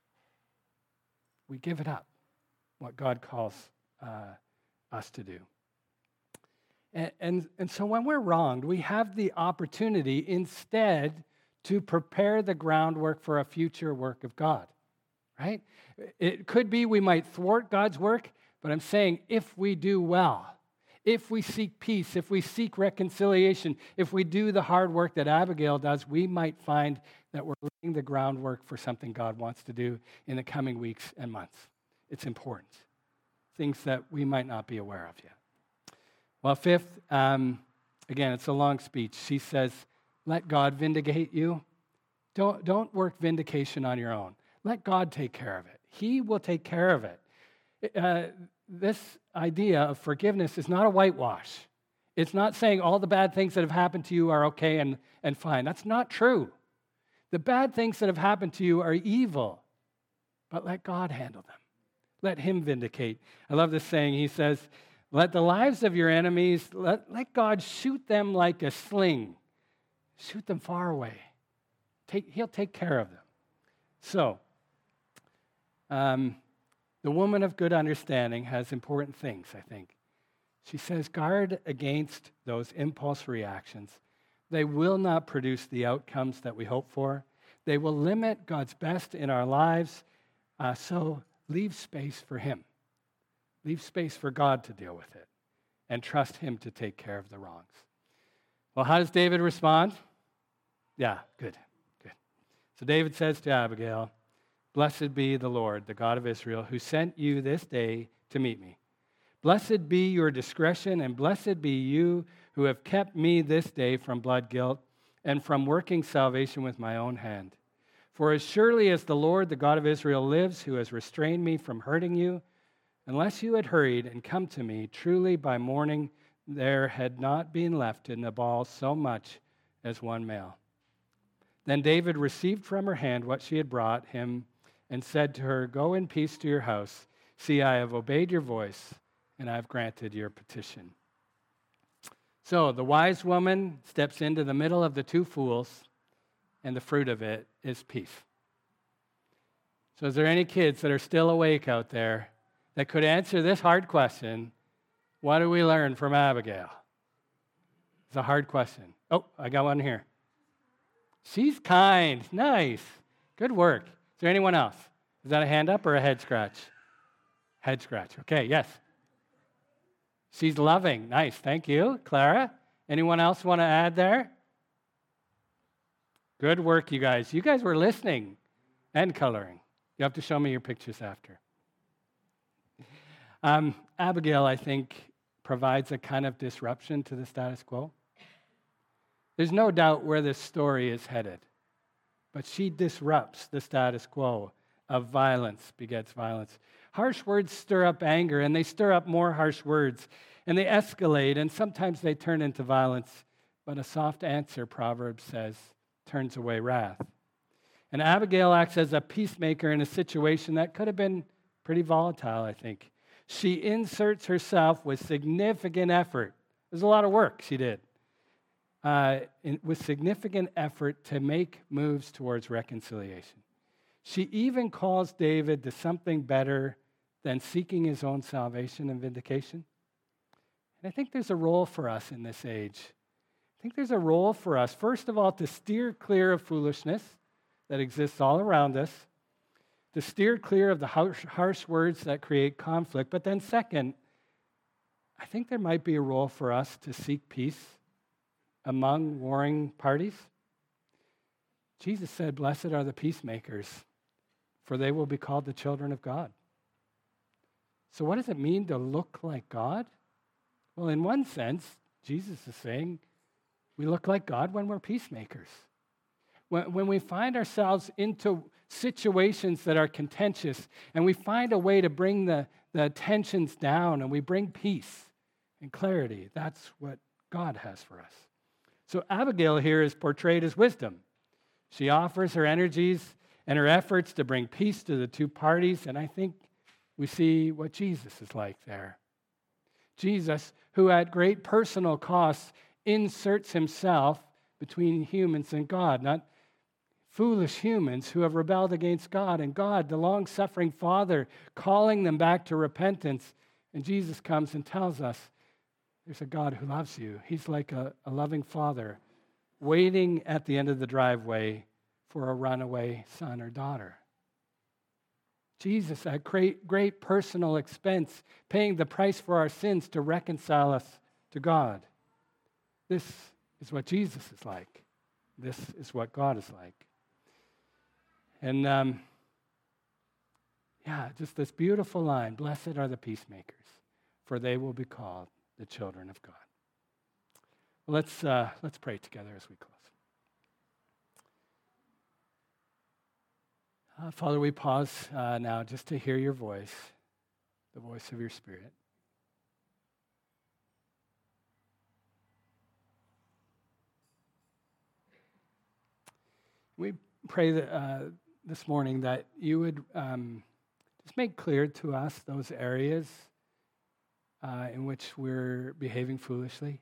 A: We give it up, what God calls uh, us to do. And, and, and so when we're wronged, we have the opportunity instead to prepare the groundwork for a future work of God, right? It could be we might thwart God's work, but I'm saying if we do well, if we seek peace, if we seek reconciliation, if we do the hard work that Abigail does, we might find that we're laying the groundwork for something God wants to do in the coming weeks and months. It's important. Things that we might not be aware of yet. Well, fifth, um, again, it's a long speech. She says, let God vindicate you. Don't, don't work vindication on your own. Let God take care of it. He will take care of it. Uh, this idea of forgiveness is not a whitewash. It's not saying all the bad things that have happened to you are okay and, and fine. That's not true. The bad things that have happened to you are evil, but let God handle them. Let him vindicate. I love this saying. He says, let the lives of your enemies, let, let God shoot them like a sling. Shoot them far away. Take, he'll take care of them. So, um, the woman of good understanding has important things, I think. She says, guard against those impulse reactions. They will not produce the outcomes that we hope for. They will limit God's best in our lives. Uh, so leave space for him. Leave space for God to deal with it and trust him to take care of the wrongs. Well, how does David respond? Yeah, good, good. So David says to Abigail, blessed be the Lord, the God of Israel, who sent you this day to meet me. Blessed be your discretion, and blessed be you who have kept me this day from blood guilt and from working salvation with my own hand. For as surely as the Lord, the God of Israel, lives, who has restrained me from hurting you, unless you had hurried and come to me, truly by morning there had not been left in Nabal so much as one male. Then David received from her hand what she had brought him and said to her, go in peace to your house. See, I have obeyed your voice, and I have granted your petition. So the wise woman steps into the middle of the two fools, and the fruit of it is peace. So is there any kids that are still awake out there that could answer this hard question? What do we learn from Abigail? It's a hard question. Oh, I got one here. She's kind. Nice. Good work. Is there anyone else? Is that a hand up or a head scratch? Head scratch. Okay, yes. She's loving. Nice. Thank you. Clara, anyone else want to add there? Good work, you guys. You guys were listening and coloring. You have to show me your pictures after. Um, Abigail, I think, provides a kind of disruption to the status quo. There's no doubt where this story is headed, but she disrupts the status quo of violence begets violence. Harsh words stir up anger, and they stir up more harsh words, and they escalate, and sometimes they turn into violence. But a soft answer, Proverbs says, turns away wrath. And Abigail acts as a peacemaker in a situation that could have been pretty volatile, I think. She inserts herself with significant effort. There's a lot of work she did. Uh, in, with significant effort to make moves towards reconciliation. She even calls David to something better than seeking his own salvation and vindication. And I think there's a role for us in this age. I think there's a role for us, first of all, to steer clear of foolishness that exists all around us, to steer clear of the harsh, harsh words that create conflict. But then second, I think there might be a role for us to seek peace among warring parties. Jesus said, blessed are the peacemakers, for they will be called the children of God. So what does it mean to look like God? Well, in one sense, Jesus is saying we look like God when we're peacemakers. When, when we find ourselves into situations that are contentious and we find a way to bring the, the tensions down and we bring peace and clarity, that's what God has for us. So Abigail here is portrayed as wisdom. She offers her energies and her efforts to bring peace to the two parties, and I think we see what Jesus is like there. Jesus, who at great personal cost inserts himself between humans and God, not foolish humans who have rebelled against God, and God, the long-suffering Father, calling them back to repentance. And Jesus comes and tells us, there's a God who loves you. He's like a, a loving father waiting at the end of the driveway for a runaway son or daughter. Jesus, at great, great personal expense, paying the price for our sins to reconcile us to God. This is what Jesus is like. This is what God is like. And um, yeah, just this beautiful line, blessed are the peacemakers, for they will be called the children of God. Well, let's, uh, let's pray together as we close. Uh, Father, we pause uh, now just to hear your voice, the voice of your Spirit. We pray that uh, this morning that you would um, just make clear to us those areas uh, in which we're behaving foolishly.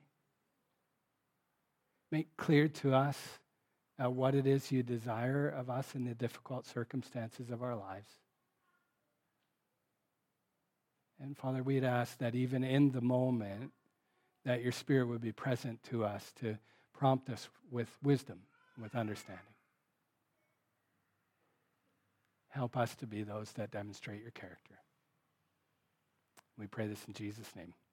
A: Make clear to us uh, what it is you desire of us in the difficult circumstances of our lives. And Father, we'd ask that even in the moment, that your Spirit would be present to us to prompt us with wisdom, with understanding. Help us to be those that demonstrate your character. We pray this in Jesus' name.